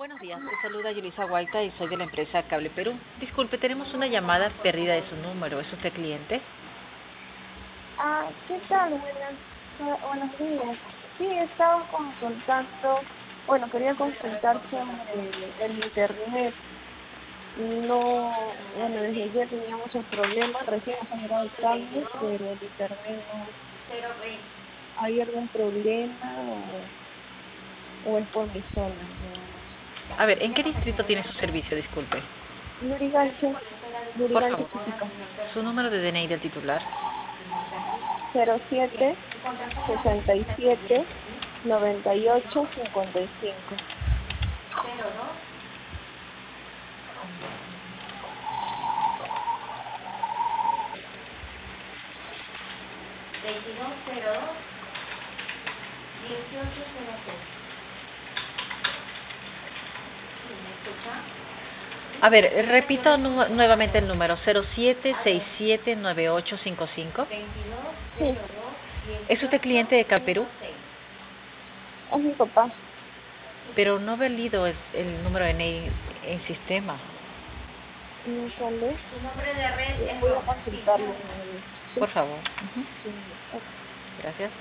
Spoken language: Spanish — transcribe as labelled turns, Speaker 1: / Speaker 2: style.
Speaker 1: Buenos días, te saluda Yulisa Guaita y soy de la empresa Cable Perú. Disculpe, tenemos una llamada perdida de su número. ¿Es usted cliente?
Speaker 2: ¿Qué tal? Buenos días. Sí, estaba consultando, quería consultar sobre el internet. No, desde ayer teníamos el problema, recién ha generado el cambio, pero el internet no. ¿Hay algún problema o es por mi zona, nada más?
Speaker 1: A ver, ¿en qué distrito tiene su servicio? Disculpe.
Speaker 2: Lurigancho,
Speaker 1: Por
Speaker 2: Lurigancho
Speaker 1: favor,
Speaker 2: Física,
Speaker 1: su número de DNI del titular.
Speaker 2: 07 67 98 55.
Speaker 1: A ver, repito nuevamente el número, 07679855.
Speaker 2: Sí,
Speaker 1: ¿Es usted cliente de Cable Perú?
Speaker 2: es mi papá.
Speaker 1: Pero no valido el número de DNI en sistema.
Speaker 2: No sale. Voy a consultarlo una vez. Sí,
Speaker 1: Por favor.
Speaker 2: sí, ok.
Speaker 1: Gracias.